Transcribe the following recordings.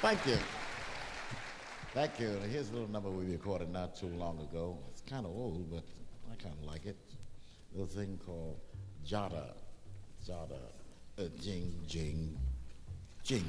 Thank you. Thank you. Here's a little number we recorded not too long ago. It's kind of old, but I kind of like it. A little thing called Jada. Jada. Jing, jing, jing.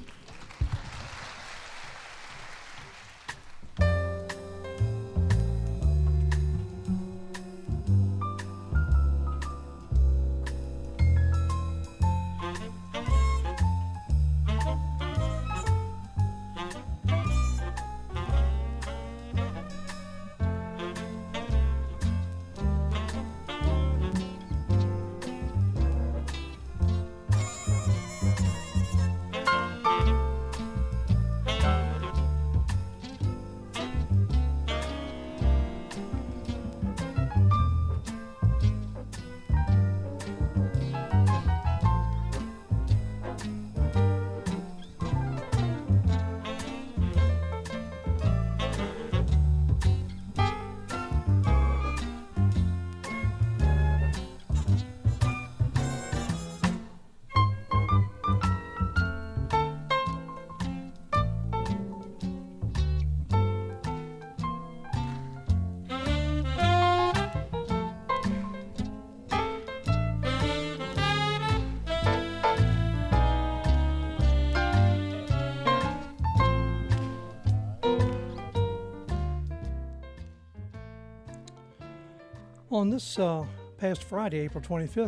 On this past Friday, April 25th,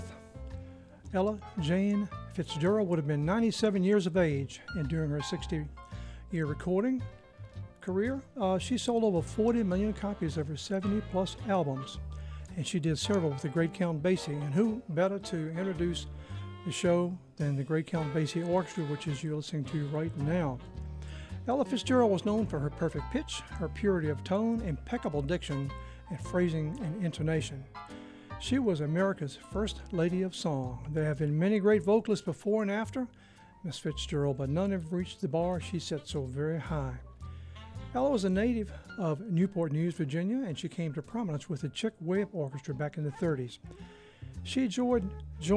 Ella Jane Fitzgerald would have been 97 years of age, and during her 60-year recording career, she sold over 40 million copies of her 70-plus albums, and she did several with the great Count Basie, and who better to introduce the show than the great Count Basie Orchestra, which is you're listening to right now. Ella Fitzgerald was known for her perfect pitch, her purity of tone, impeccable diction, and phrasing and intonation. She was America's first lady of song. There have been many great vocalists before and after Miss Fitzgerald, but none have reached the bar she set so very high. Ella was a native of Newport News, Virginia, and she came to prominence with the Chick Webb Orchestra back in the 30s. She joined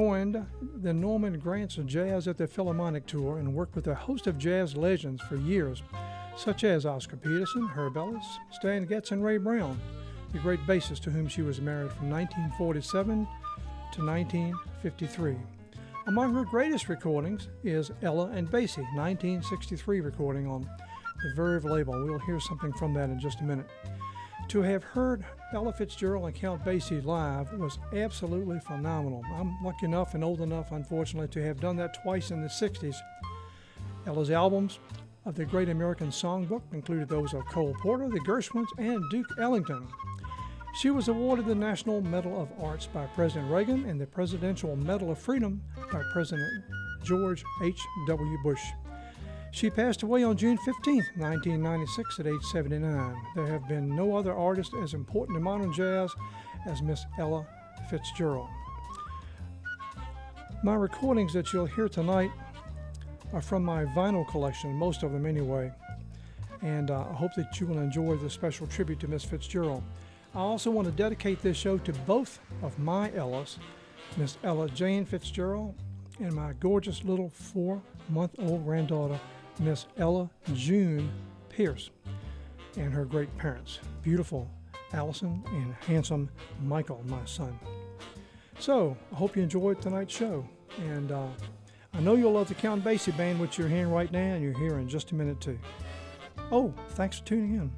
the Norman Granz Jazz at the Philharmonic Tour and worked with a host of jazz legends for years, such as Oscar Peterson, Herb Ellis, Stan Getz, and Ray Brown, the great bassist to whom she was married from 1947 to 1953. Among her greatest recordings is Ella and Basie, 1963 recording on the Verve label. We'll hear something from that in just a minute. To have heard Ella Fitzgerald and Count Basie live was absolutely phenomenal. I'm lucky enough and old enough, unfortunately, to have done that twice in the 60s. Ella's albums of the Great American Songbook included those of Cole Porter, the Gershwins, and Duke Ellington. She was awarded the National Medal of Arts by President Reagan and the Presidential Medal of Freedom by President George H.W. Bush. She passed away on June 15, 1996 at age 79. There have been no other artist as important in modern jazz as Miss Ella Fitzgerald. My recordings that you'll hear tonight are from my vinyl collection, most of them anyway, and I hope that you will enjoy the special tribute to Miss Fitzgerald. I also want to dedicate this show to both of my Ellas, Miss Ella Jane Fitzgerald and my gorgeous little 4-month-old granddaughter, Miss Ella June Pierce, and her great parents, beautiful Allison and handsome Michael, my son. So, I hope you enjoyed tonight's show, and I know you'll love the Count Basie Band, which you're hearing right now, and you'll hear in just a minute too. Oh, thanks for tuning in.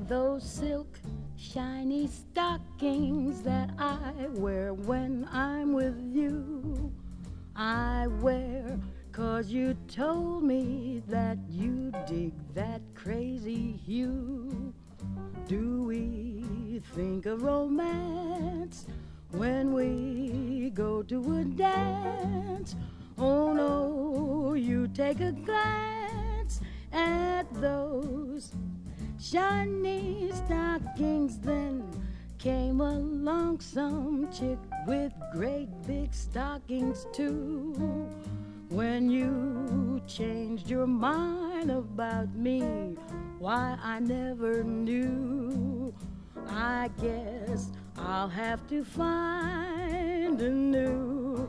those silk shiny stockings that I wear when I'm with you. I wear 'cause you told me that you dig that crazy hue. Do we think of romance when we go to a dance? Oh no, you take a glance at those shiny stockings. Then came along some chick with great big stockings too. When you changed your mind about me, why I never knew. I guess I'll have to find a new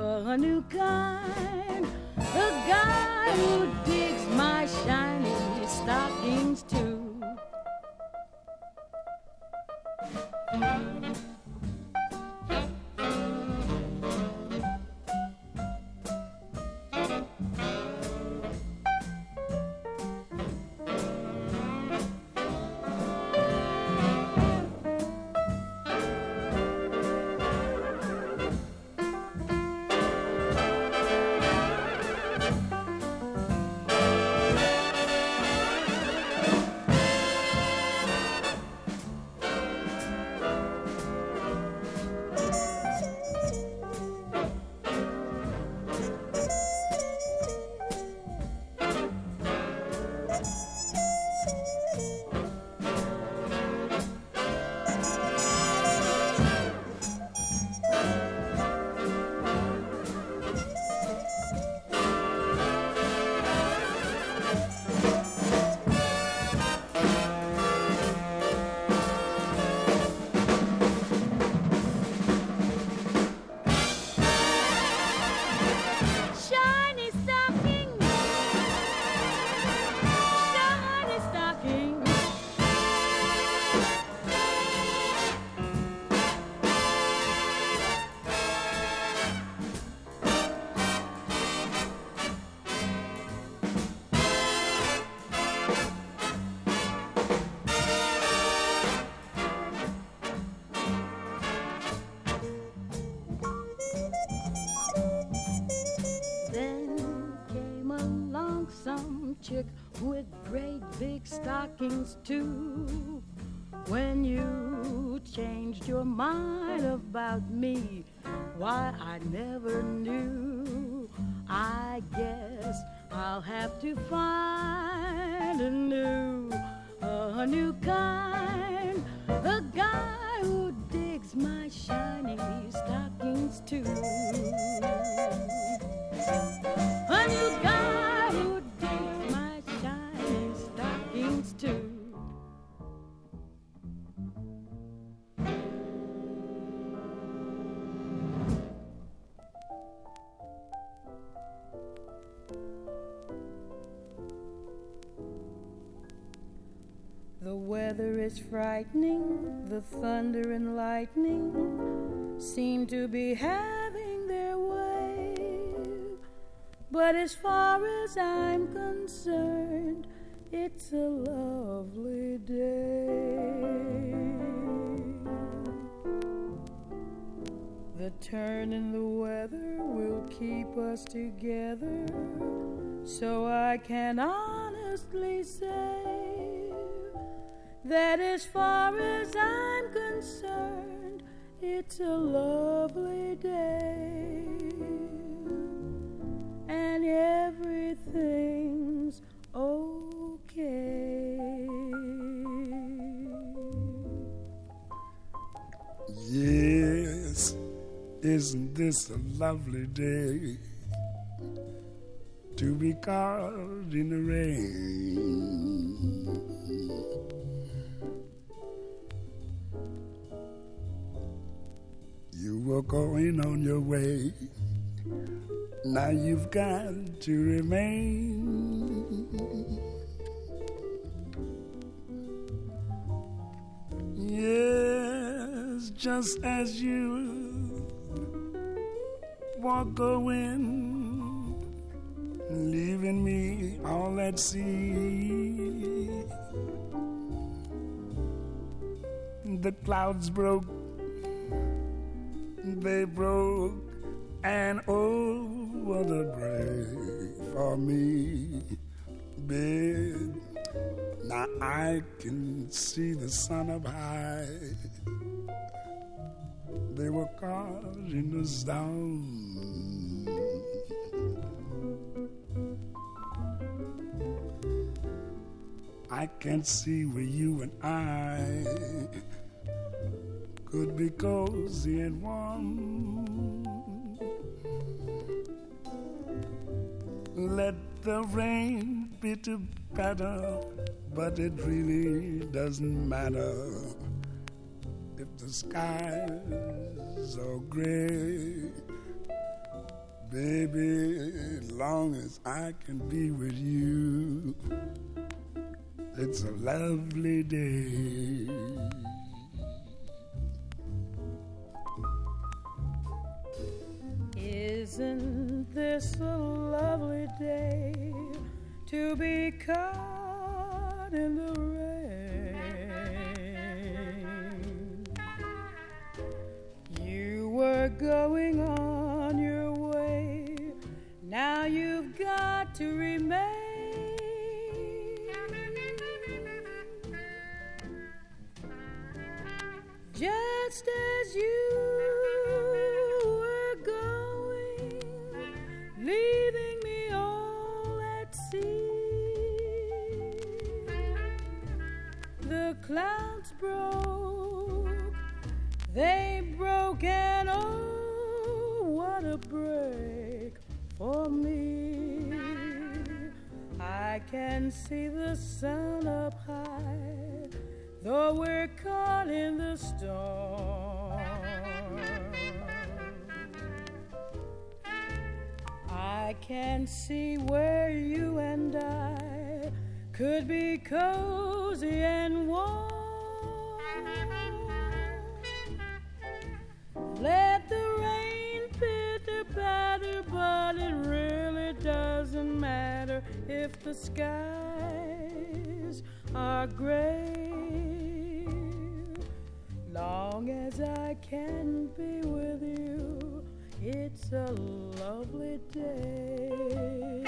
kind. A guy who digs my shiny stockings too. With great big stockings too. When you changed your mind about me, why I never knew. I guess I'll have to find a new kind. A guy who digs my shiny stockings too. A new guy who digs my shiny stockings too. The weather is frightening, the thunder and lightning seem to be having their way. But as far as I'm concerned, it's a lovely day. The turn in the weather will keep us together, so I can honestly say that as far as I'm concerned, it's a lovely day, and everything's okay. Yes, isn't this a lovely day to be caught in the rain? You were going on your way, now you've got to remain. Yes, just as you were going, leaving me all at sea. The clouds broke, they broke, and oh, what a break for me, babe. Now I can see the sun up high. They were causing us down. I can't see where you and I could be cozy and warm. Let the rain bitter patter, but it really doesn't matter if the skies are gray. Baby, as long as I can be with you, it's a lovely day. Isn't this a lovely day to be caught in the rain? You were going on your way, now you've got to remain. Just as you were going, leaving me all at sea. The clouds broke, they broke, and oh, what a break for me. I can see the sun up high, though we're caught in the storm. I can see where you and I could be cozy and warm. Let the rain pitter patter, but it really doesn't matter if the skies are gray. Long as I can be with you, it's a lovely day.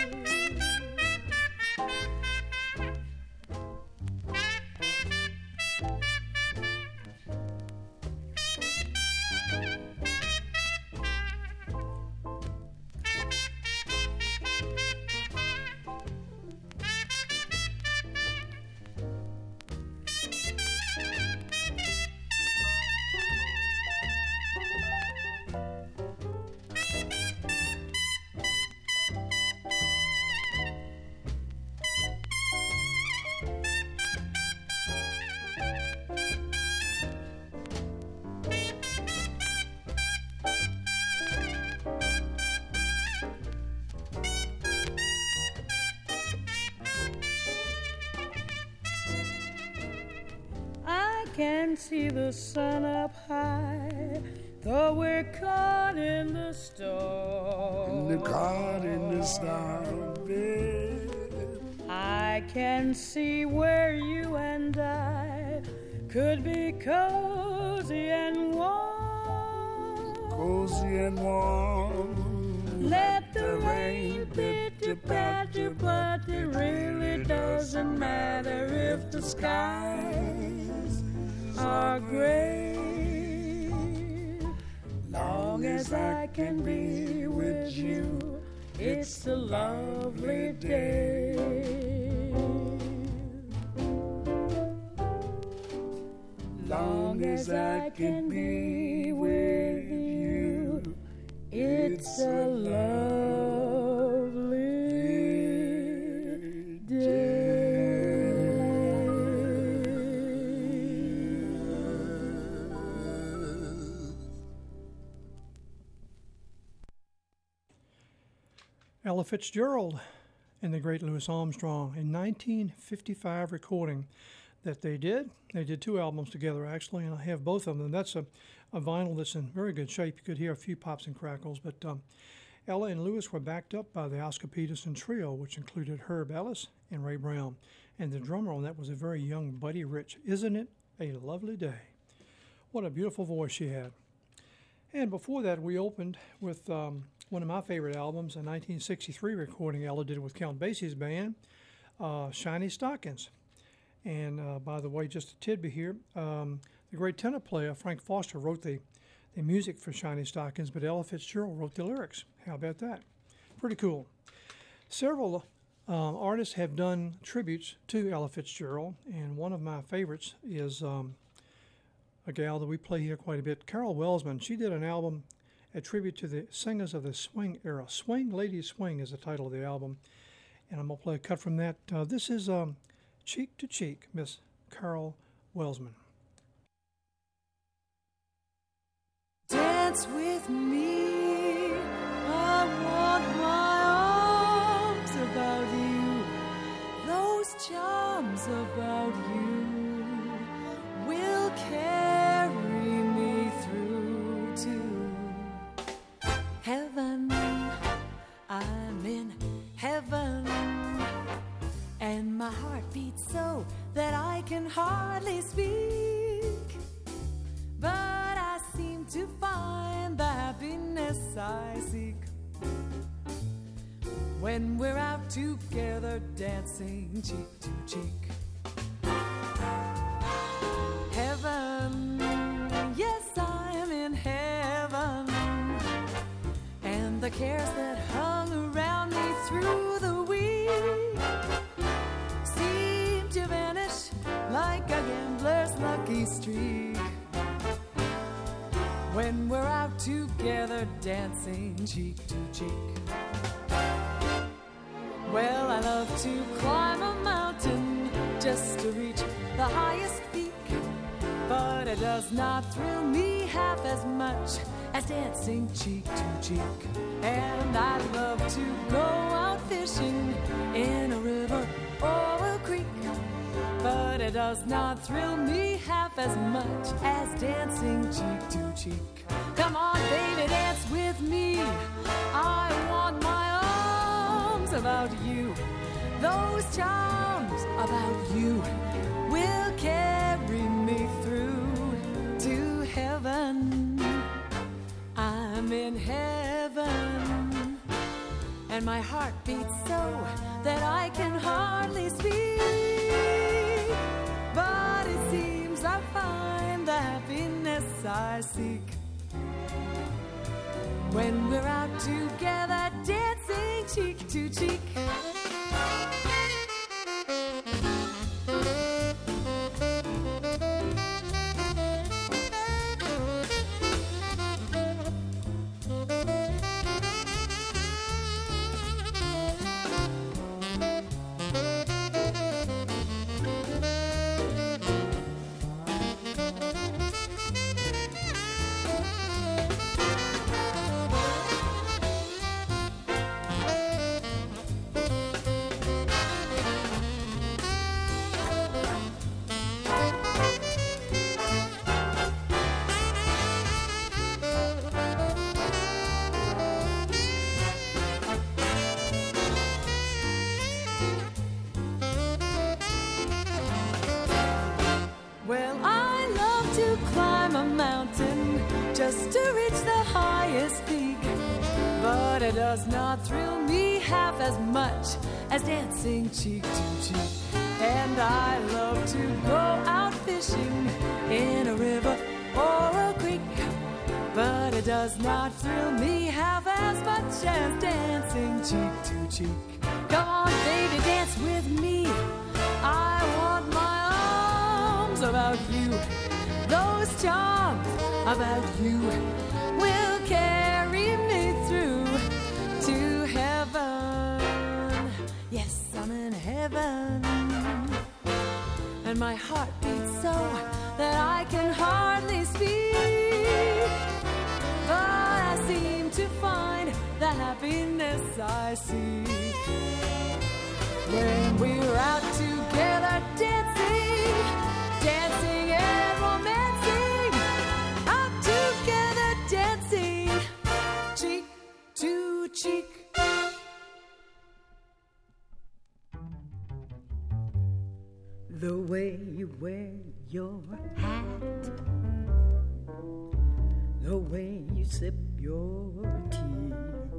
Can see the sun up high, though we're caught in the storm. Caught in the storm, babe. I can see where you and I could be cozy and warm. Cozy and warm. Let the rain pitter patter, but it really doesn't matter if the skies are gray. Long as I can be with you, it's a lovely day. Long as I can be with you, it's a lovely day. Ella Fitzgerald and the great Louis Armstrong in 1955 recording that they did. They did two albums together, actually, and I have both of them. That's a vinyl that's in very good shape. You could hear a few pops and crackles, but Ella and Louis were backed up by the Oscar Peterson Trio, which included Herb Ellis and Ray Brown. And the drummer on that was a very young Buddy Rich. Isn't it a lovely day. What a beautiful voice she had. And before that, we opened with one of my favorite albums, a 1963 recording Ella did with Count Basie's band, Shiny Stockings. And by the way, just a tidbit here, the great tenor player Frank Foster wrote the music for Shiny Stockings, but Ella Fitzgerald wrote the lyrics. How about that? Pretty cool. Several artists have done tributes to Ella Fitzgerald, and one of my favorites is a gal that we play here quite a bit, Carol Welsman. She did an album, a tribute to the singers of the swing era. Swing Lady Swing is the title of the album, and I'm going to play a cut from that. This is Cheek to Cheek, Miss Carol Welsman. Dance with me, I want my arms about you, those charms about you will carry me through to heaven. I'm in heaven, and my heart beats so that I can hardly speak, but I seem to find the happiness I seek when we're out together dancing cheek to cheek. Heaven, yes, I'm in heaven, and the cares that hung around me through the week seem to vanish like a gambler's lucky streak when we're out together dancing cheek to cheek. Well, I love to climb a mountain just to reach the highest peak, but it does not thrill me half as much as dancing cheek to cheek. And I love to go out fishing in a river or a creek, but it does not thrill me half as much as dancing cheek to cheek. Come on, baby, dance with me. I want my arms about you. Those charms about you will carry me through to heaven. I'm in heaven, and my heart beats so that I can hardly speak, but it seems I find the happiness I seek when we're out together dancing cheek to cheek. Just to reach the highest peak, but it does not thrill me half as much as dancing cheek to cheek. And I love to go out fishing in a river or a creek, but it does not thrill me half as much as dancing cheek to cheek. Come on, baby, dance with me. I want my arms about you. Those charms about you will carry me through to heaven. Yes, I'm in heaven, and my heart beats so that I can hardly speak, but I seem to find the happiness I seek when we're out together dancing, dancing and romancing, out together dancing, cheek to cheek. the way you wear your hat, the way you sip your tea,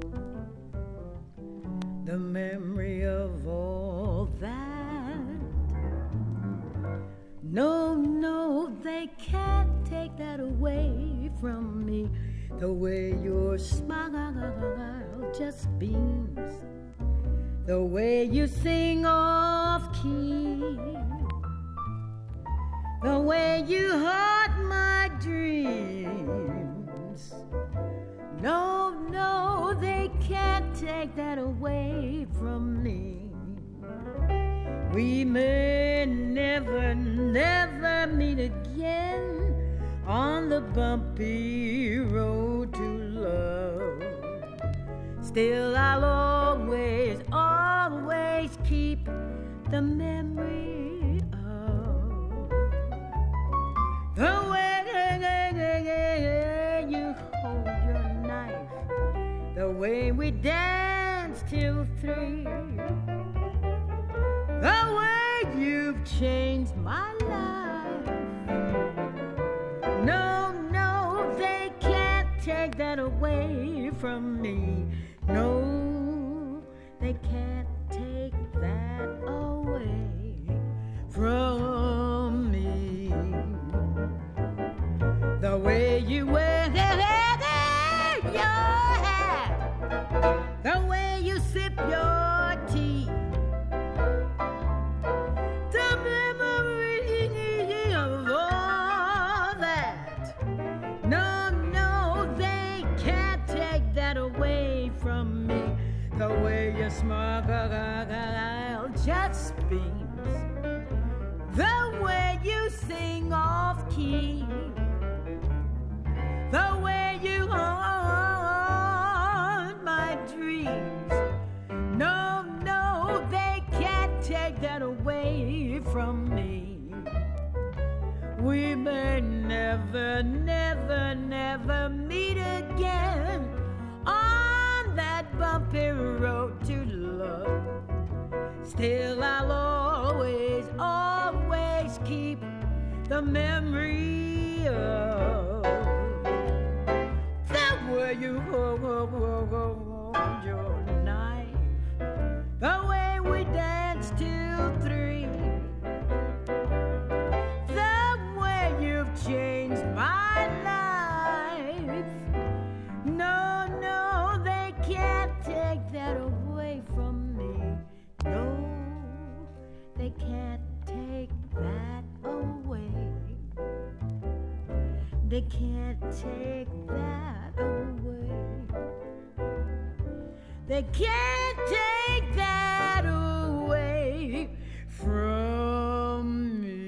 the memory of all that. No, no, they can't take that away from me. The way your smile just beams, the way you sing off key, the way you haunt my dreams. No, no, they can't take that away from me. We may never, never meet again on the bumpy road to love. Still I'll always, always keep the memory of the way you hold your knife, the way we danced till 3, the way you've changed my life. No, no, they can't take that away from me. No, they can't take that away from me. The way you wear your hat, the way you sip your tea, the memory of all that. No, no, they can't take that away from me. The way your smile just beams, the way you sing off key, the way you haunt my dreams. No, no, they can't take that away from me. We may never, never, never meet again on that bumpy road to love. Still I'll always, always keep the memory of the way you hold your knife, the way we danced till 3, the way you've changed my life. No, no, they can't take that away from me. No, they can't take that away. They can't take that away. They can't take that away from me.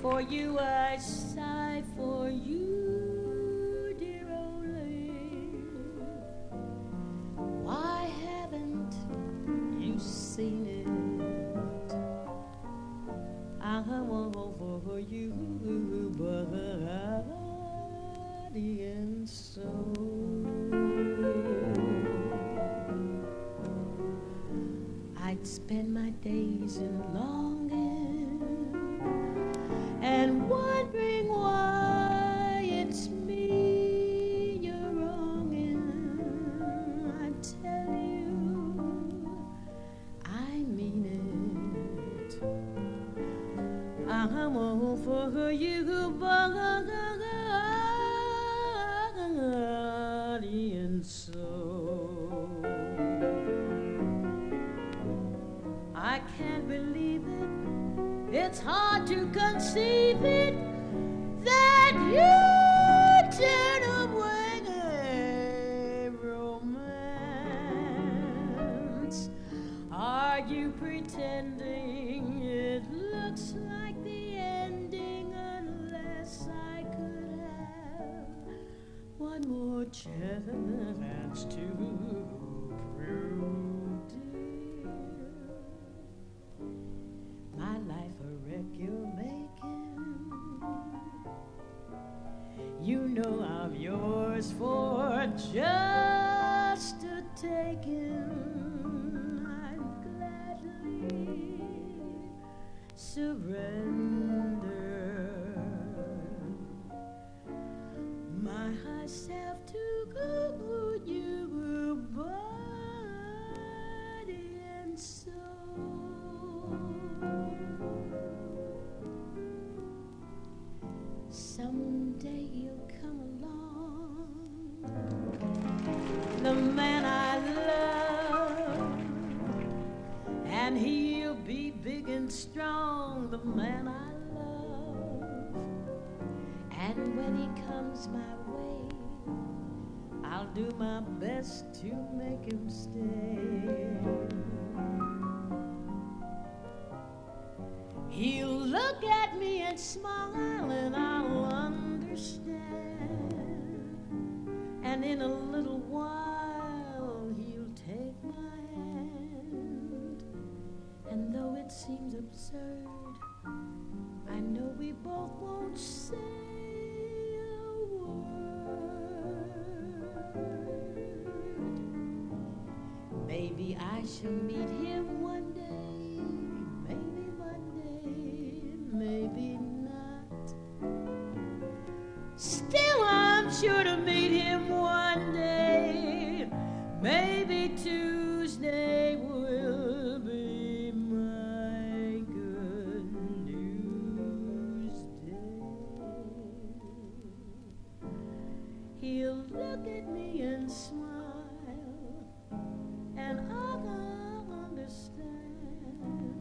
For you I sigh, for you, dear only. Why haven't you seen it? I want for you, body and soul. I'd spend my days in longing and wondering why it's me you're wronging. I tell you, I mean it. I'm all for you, body and soul. I can't believe it. It's hard to conceive it that you turn away romance. Are you pretending it looks like the ending unless I could have one more chance to prove, dear, my life a wreck you're making? You know I'm yours for just a taking. I'd gladly surrender myself to you, body and soul. Someday he'll come along, the man I love, and he'll be big and strong, the man I love. And when he comes my way, I'll do my best to make him stay. He'll look at me and smile and I'll understand. And in a little while he'll take my hand. And though it seems absurd, I know we both won't say a word. Maybe I shall meet him one day, maybe Monday, maybe not. Still I'm sure to meet him one day, maybe Tuesday will be my good news day. He'll look at me and smile, and I'll understand.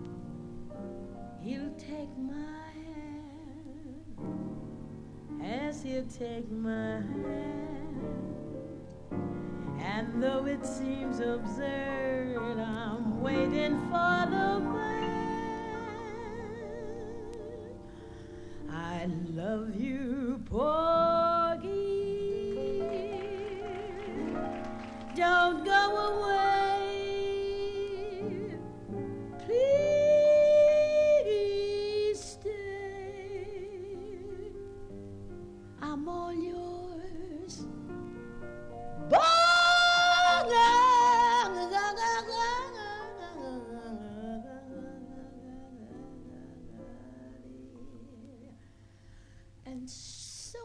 He'll take my hand as he'll take my hand. And though it seems absurd, I'm waiting for the man. I love you, Porgy. Don't go away. Please stay. I'm all yours. And so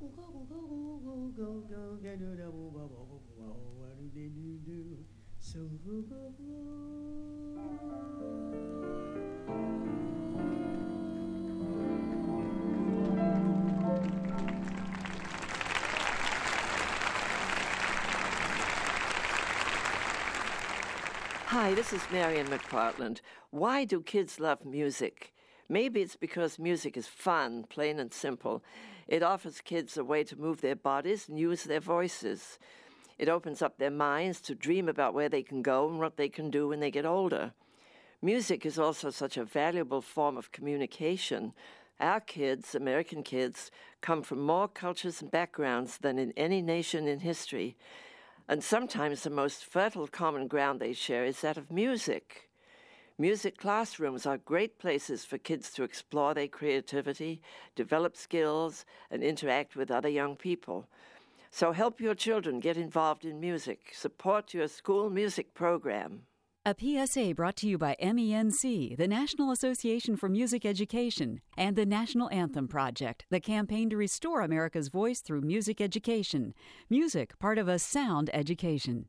Hi, this is Marian McPartland. Why do kids love music? Maybe it's because music is fun, plain and simple. It offers kids a way to move their bodies and use their voices. It opens up their minds to dream about where they can go and what they can do when they get older. Music is also such a valuable form of communication. Our kids, American kids, come from more cultures and backgrounds than in any nation in history, and sometimes the most fertile common ground they share is that of music. Music classrooms are great places for kids to explore their creativity, develop skills, and interact with other young people. So help your children get involved in music. Support your school music program. A PSA brought to you by MENC, the National Association for Music Education, and the National Anthem Project, the campaign to restore America's voice through music education. Music, part of a sound education.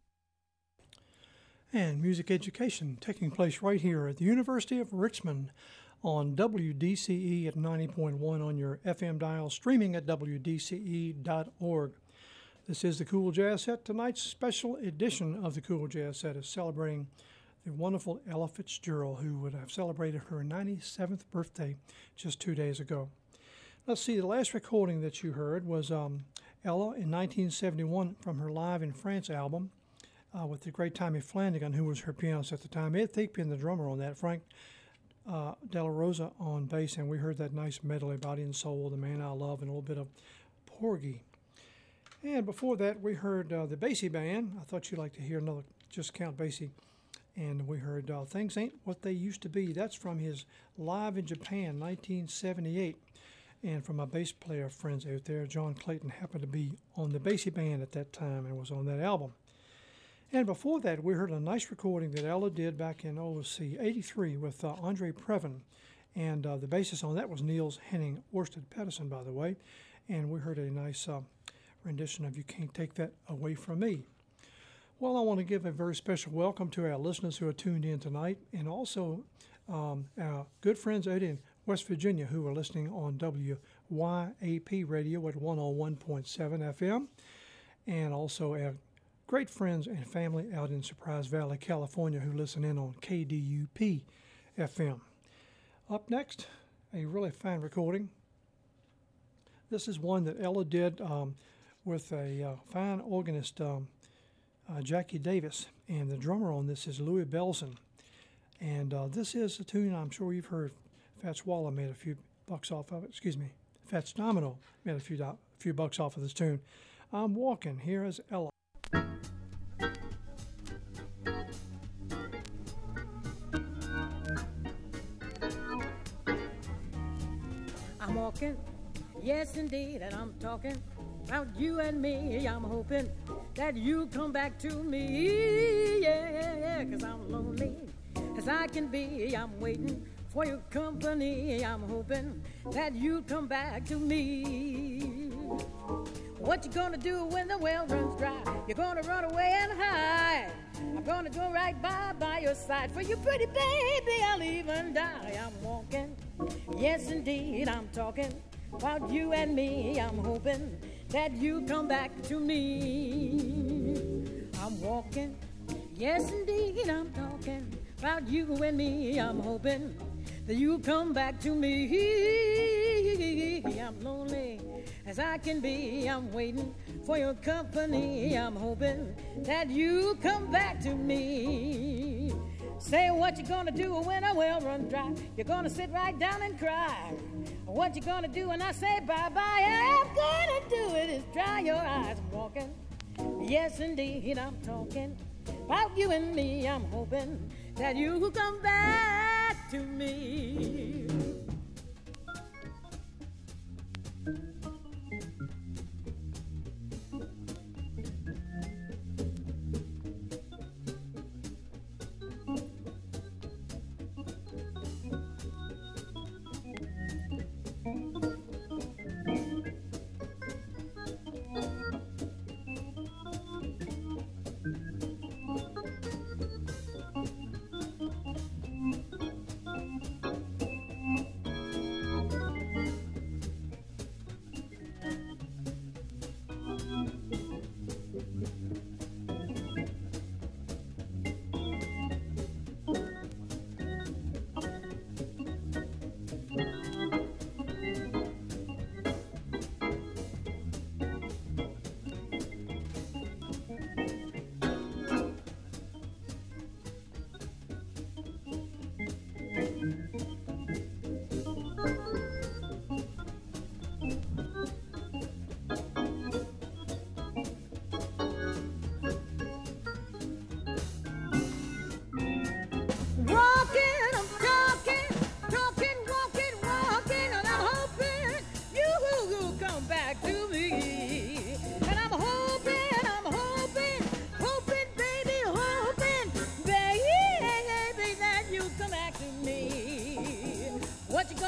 And music education taking place right here at the University of Richmond on WDCE at 90.1 on your FM dial, streaming at WDCE.org. This is the Cool Jazz Set. Tonight's special edition of the Cool Jazz Set is celebrating the wonderful Ella Fitzgerald, who would have celebrated her 97th birthday just 2 days ago. Let's see, the last recording that you heard was Ella in 1971 from her Live in France album with the great Tommy Flanagan, who was her pianist at the time. Ed Thigpen, the drummer on that, Frank Della Rosa on bass, and we heard that nice medley, Body and Soul, The Man I Love, and a little bit of Porgy. And before that, we heard the Basie Band. I thought you'd like to hear another Just Count Basie. And we heard Things Ain't What They Used to Be. That's from his Live in Japan, 1978. And from my bass player friends out there, John Clayton happened to be on the Basie Band at that time and was on that album. And before that, we heard a nice recording that Ella did back in, 83 with Andre Previn. And the bassist on that was Niels Henning Orsted Pedersen, by the way. And we heard a nice rendition of You Can't Take That Away From Me. Well, I want to give a very special welcome to our listeners who are tuned in tonight, and also our good friends out in West Virginia who are listening on WYAP radio at 101.7 FM, and also our great friends and family out in Surprise Valley, California, who listen in on KDUP FM. Up next, a really fine recording. This is one that Ella did with a fine organist, Jackie Davis, and the drummer on this is Louis Belson. And this is a tune I'm sure you've heard. Fats Waller made a few bucks off of it. Fats Domino made a few bucks off of this tune. I'm Walking. Here is Ella. I'm walking, yes indeed, and I'm talking about you and me. I'm hoping that you come back to me, yeah, 'cause I'm lonely as I can be. I'm waiting for your company. I'm hoping that you come back to me. What you gonna do when the well runs dry? You're gonna run away and hide. I'm gonna go right by your side. For you pretty baby, I'll even die. I'm walking, yes indeed, I'm talking about you and me. I'm hoping that you come back to me. I'm walking, yes indeed, I'm talking about you and me. I'm hoping that you come back to me. I'm lonely as I can be. I'm waiting for your company. I'm hoping that you come back to me. Say what you gonna do when a well runs dry. You're gonna sit right down and cry. What you gonna do when I say bye-bye? I'm gonna do it is dry your eyes. I'm walking, yes indeed, I'm talking about you and me. I'm hoping that you come back to me.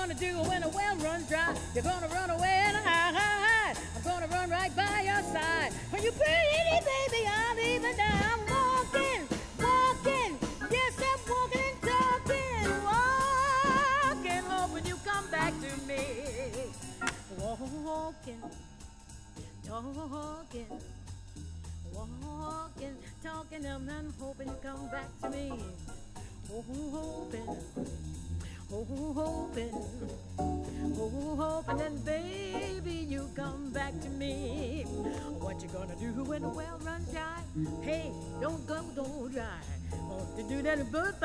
gonna do when the well runs dry? You're gonna run away and hide. I'm gonna run right by your side. When you pretty baby, I'm leaving now. I'm walking, walking. Yes, I'm walking and talking, walking, hoping you come back to me. Walking, talking, walking, talking, and I'm hoping you come back to me. Hoping, hoping, hoping, and baby, you come back to me. What you gonna do when the well runs dry? Hey, don't go, don't dry. Want to do that, but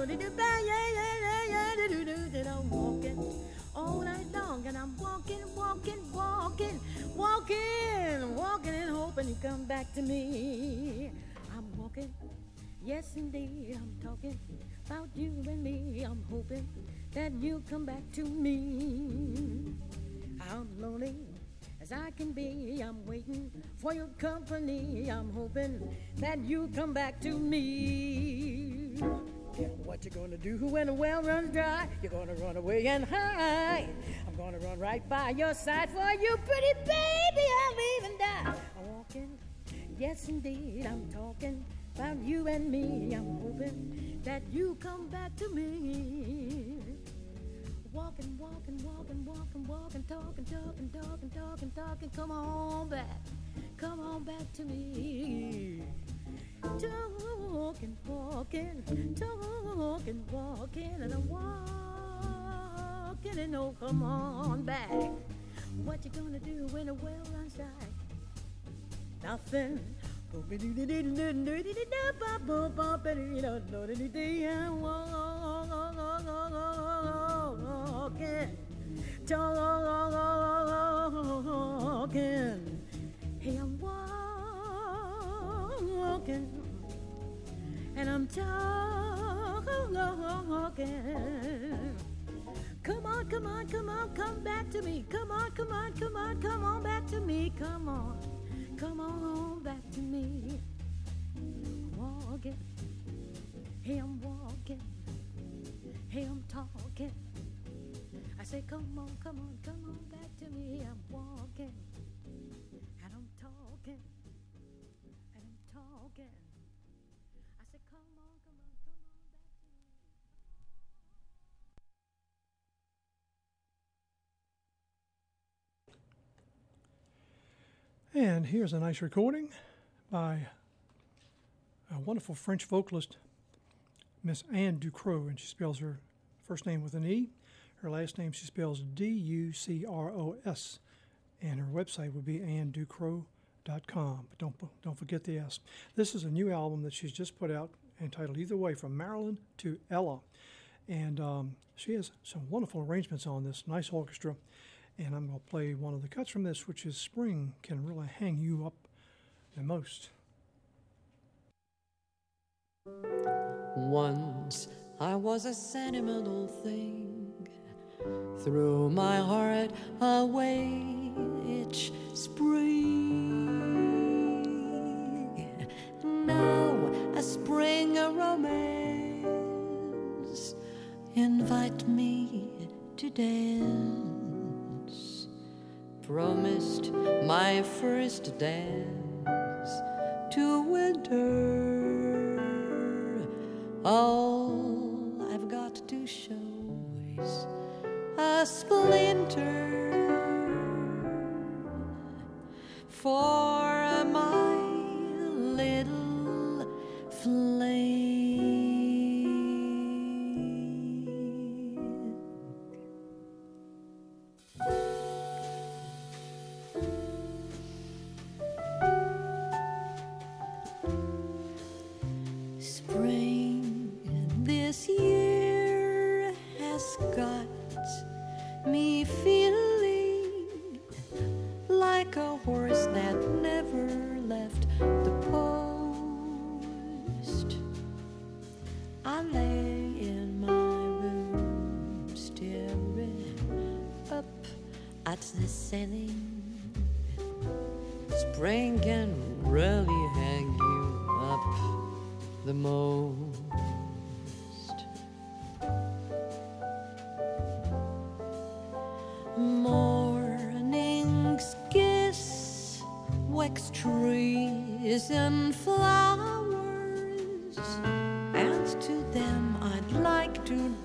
I'm walking all night long, and I'm walking, walking, walking, walking, walking, and hoping you come back to me. I'm walking, yes indeed, I'm talking about you and me. I'm hoping that you come back to me. I'm lonely as I can be. I'm waiting for your company. I'm hoping that you come back to me. What you gonna do when the well runs dry? You're gonna run away and hide. I'm gonna run right by your side for you, pretty baby. I'll leave and die. I'm walking, yes indeed, I'm talking about you and me. I'm hoping that you come back to me. Walking, walking, walking, walking, walking, talking, talking, talking, talking, talking. Come on back to me. Talking, walking, talking, walking, and I'm walking, and oh, come on back. What you gonna do when the well runs dry? Nothing. Walking, talking, hey, I'm walking, and I'm talking. Come on, come on, come on, come back to me. Come on, come on, come on, come on back to me. Come on. Come on back to me. Walking, hey, I'm walking, hey, I'm talking. I say, come on, come on, come on back to me. I'm walking, and I'm talking, and I'm talking. I say, come on, come on, come on back to me. And here's a nice recording by a wonderful French vocalist, Miss Anne Ducrot, and she spells her first name with an E. Her last name she spells D-U-C-R-O-S, and her website would be anneducrot.com. But don't forget the S. This is a new album that she's just put out entitled Either Way, From Maryland to Ella, and she has some wonderful arrangements on this, nice orchestra. And I'm going to play one of the cuts from this, which is Spring Can Really Hang You Up the Most. Once I was a sentimental thing, threw my heart away each spring. Now a spring of romance invite me to dance. Promised my first dance to winter. All I've got to show is a splinter for my little flame. Spring this year has got me feeling like a horse that never left the post. I lay in my room staring up at the ceiling. Spring can really hang you up the most.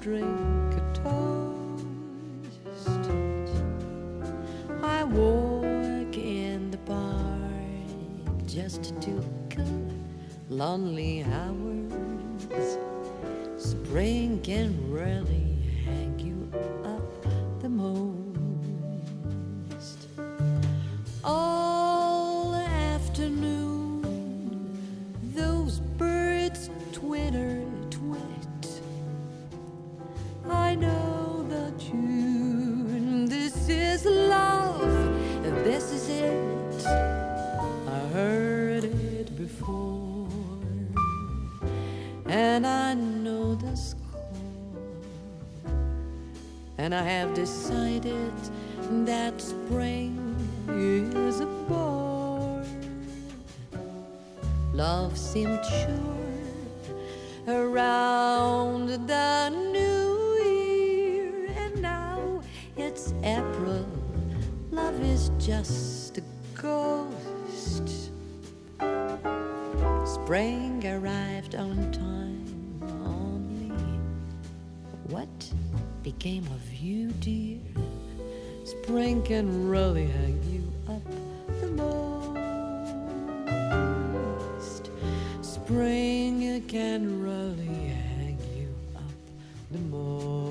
drink a toast. I walk in the park just to kill lonely hours. Spring can really hang you up the most. All afternoon, those birds twitter, twit. I know the tune. This is love. This is it. I heard it before, and I know the score. And I have decided that spring is a bore. Love seemed sure around the new year, and now it's April. Love is just a ghost. Spring arrived on time only. What became of you, dear? Spring can really hang you up the most. Spring can really hang you up the most.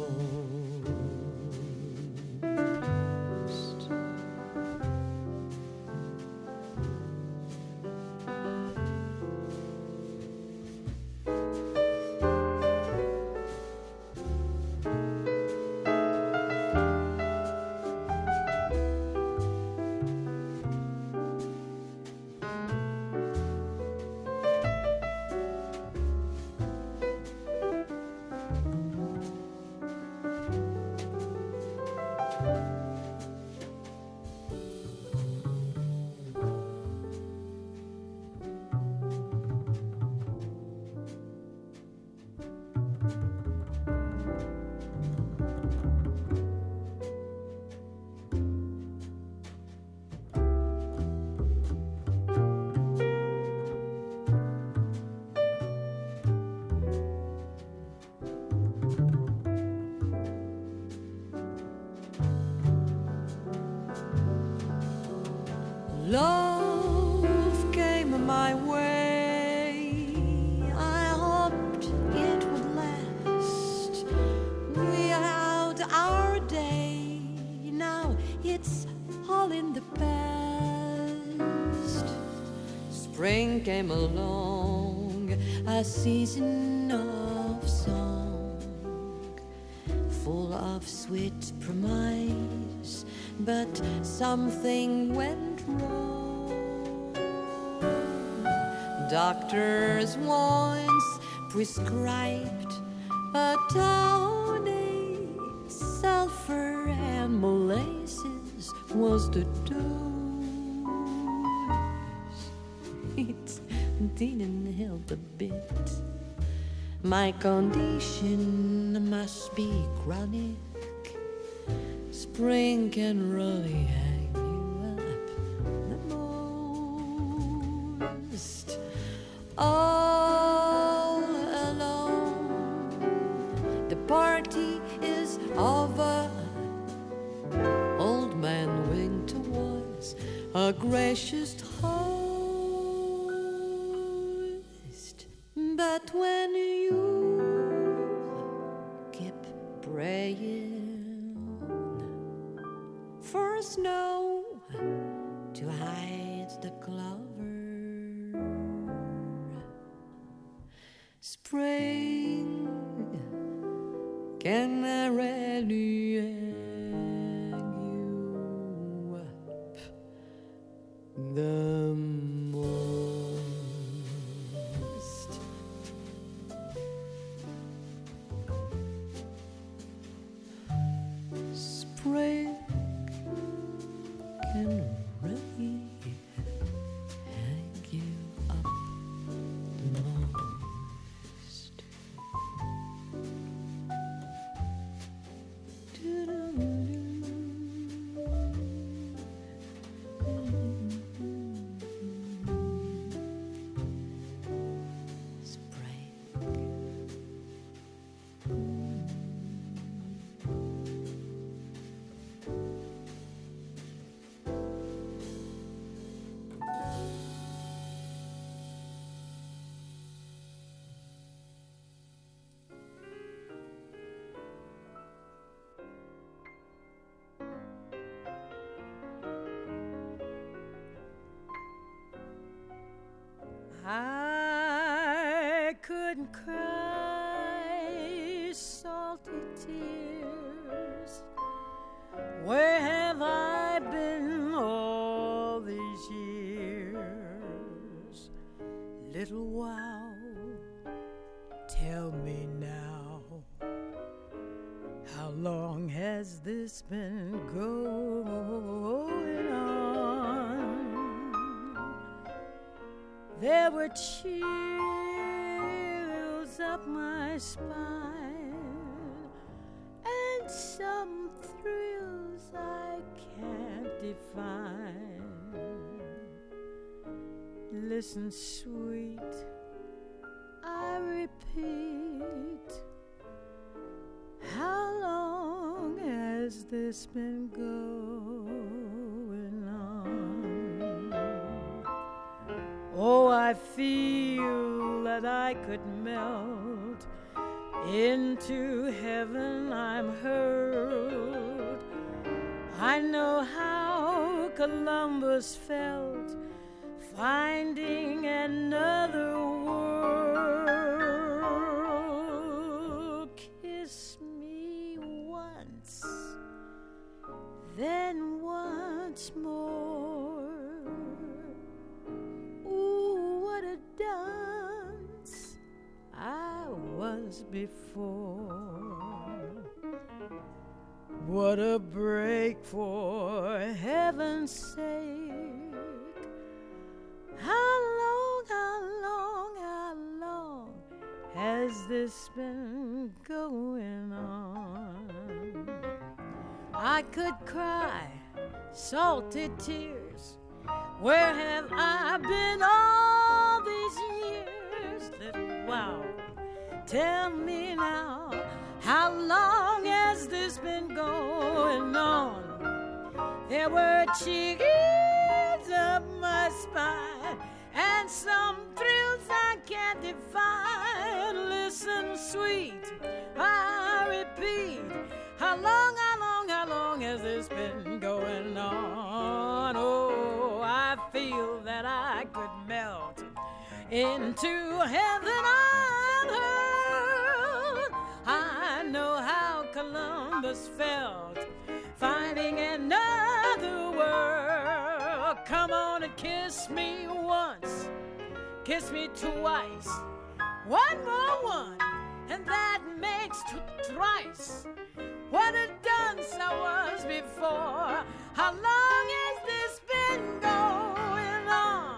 Love came my way. I hoped it would last. We had our day. Now it's all in the past. Spring came along, a season of song, full of sweet promise, but something went wrong. Doctors once prescribed a tonic. Sulfur and molasses was the dose. It didn't help a bit. My condition must be chronic. Spring can really hang you up the most. All alone, the party is over. Old man Winter was a gracious host, but when you keep praying for snow to hide the clover, spring can really hang you up the most. Spring can really hang you up the most. cry salty tears. Where have I been all these years? Little wow, tell me now, how long has this been going on? There were chills up my spine and some thrills I can't define. Listen, sweet, I repeat, how long has this been going on? Oh, I feel that I could melt into heaven. I'm hurled. I know how Columbus felt finding another world. Kiss me once, then once more. Ooh, what a dance I was before. What a break, for heaven's sake. How long has this been going on? I could cry salty tears. Where have I been all these years? Little wow, tell me now, how long has this been going on? There were chickens up my spine and some thrills I can't define. Listen, sweet, I repeat, how long has this been going on? Oh, I feel that I could melt into heaven on earth. I know how Columbus felt finding another world. Come on and kiss me once, kiss me twice, one more one, and that makes thrice. What a dunce I was before. How long has this been going on?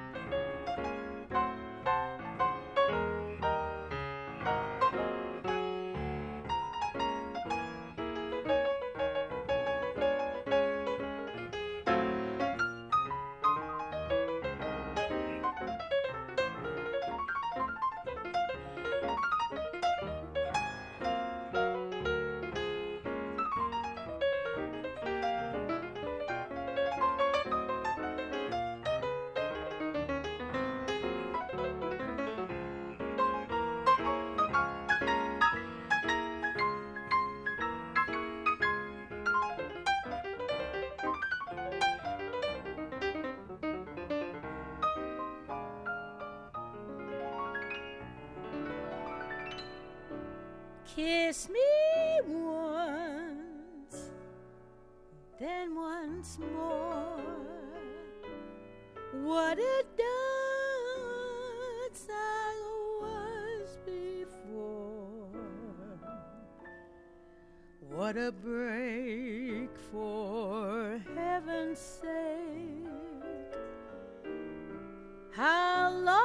Kiss me once, then once more. What a dance I was before. What a break, for heaven's sake. How long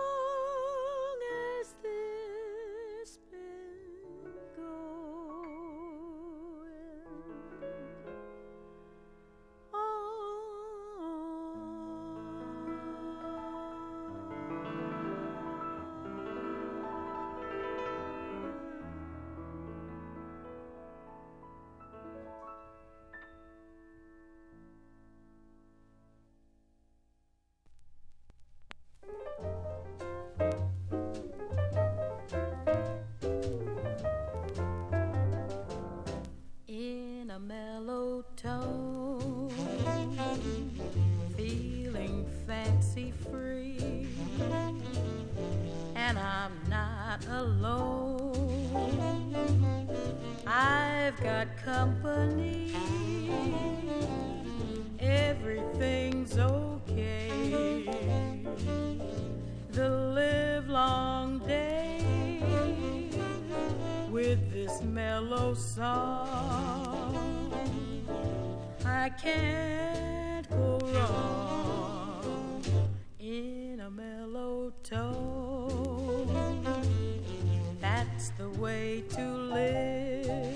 has this been going on? In a mellow tone, feeling fancy free, and I'm not alone. I've got company. Everything's okay. The livelong day with this mellow song, I can't go wrong in a mellow tone. That's the way to live.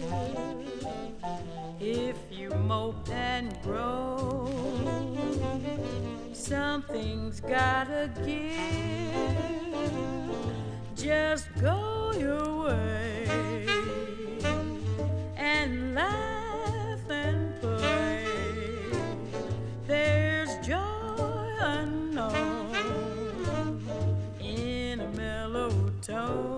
If you mope and groan, something's gotta give. Just go your way and laugh and play. There's joy unknown in a mellow tone.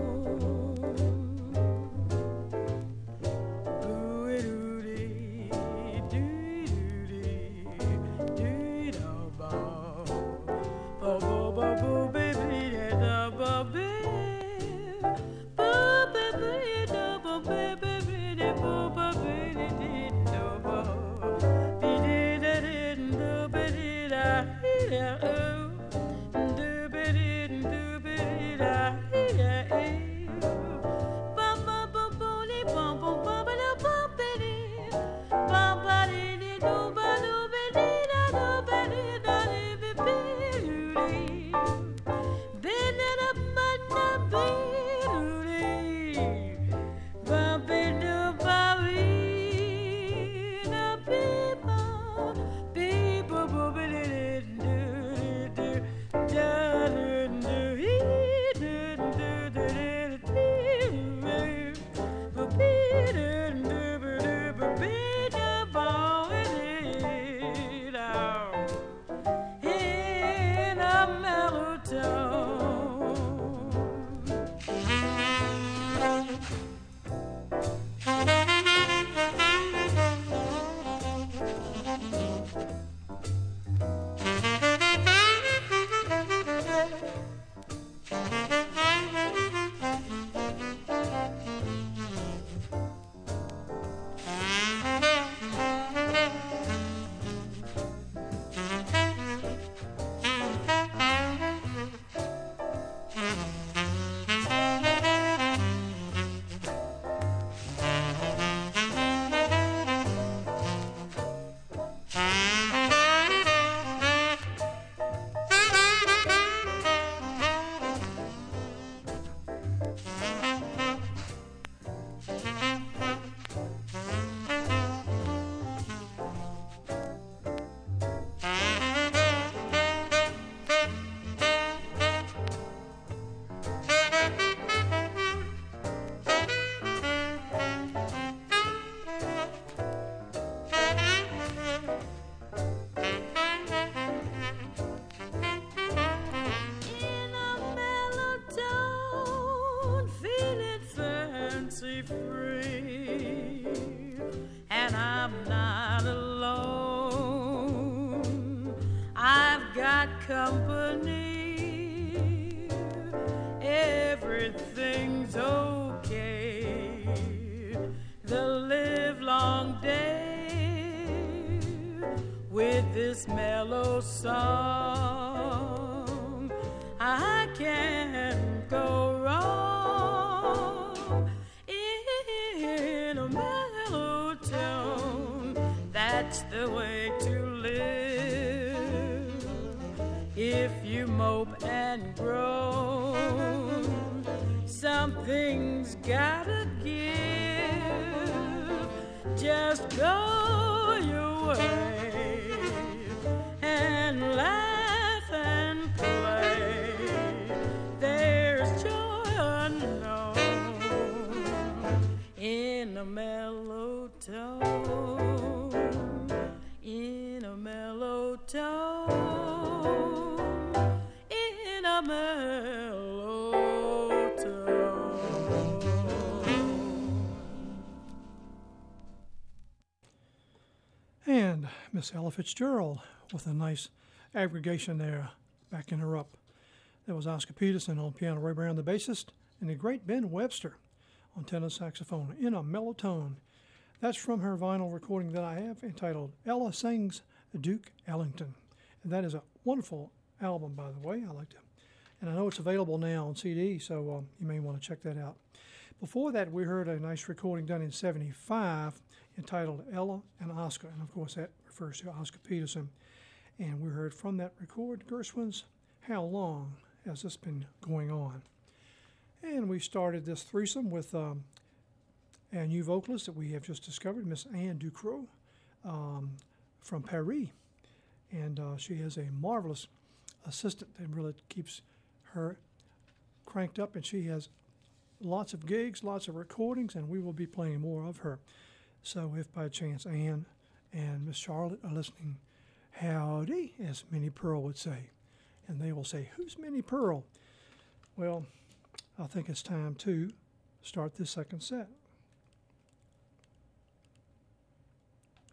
Company, everything's okay. The livelong day with this mellow song, I can't go wrong in a mellow tone. That's the way to live. If you mope and groan, something's gotta give. Just go your way and laugh and play. There's joy unknown in a mellow tone, in a mellow tone. And Miss Ella Fitzgerald with a nice aggregation there, backing her up. That was Oscar Peterson on piano, Ray Brown the bassist, and the great Ben Webster on tenor saxophone in a mellow tone. That's from her vinyl recording that I have entitled Ella Sings Duke Ellington. And that is a wonderful album, by the way. I like to, and I know it's available now on CD, so you may want to check that out. Before that, we heard a nice recording done in 75 entitled Ella and Oscar, and of course that refers to Oscar Peterson. And we heard from that record, Gershwin's How Long Has This Been Going On? And we started this threesome with a new vocalist that we have just discovered, Miss Anne Ducrot from Paris. And she has a marvelous assistant that really keeps her cranked up, and she has lots of gigs, lots of recordings, and we will be playing more of her. So if by chance Anne and Miss Charlotte are listening, howdy, as Minnie Pearl would say. And they will say, who's Minnie Pearl? Well, I think it's time to start this second set.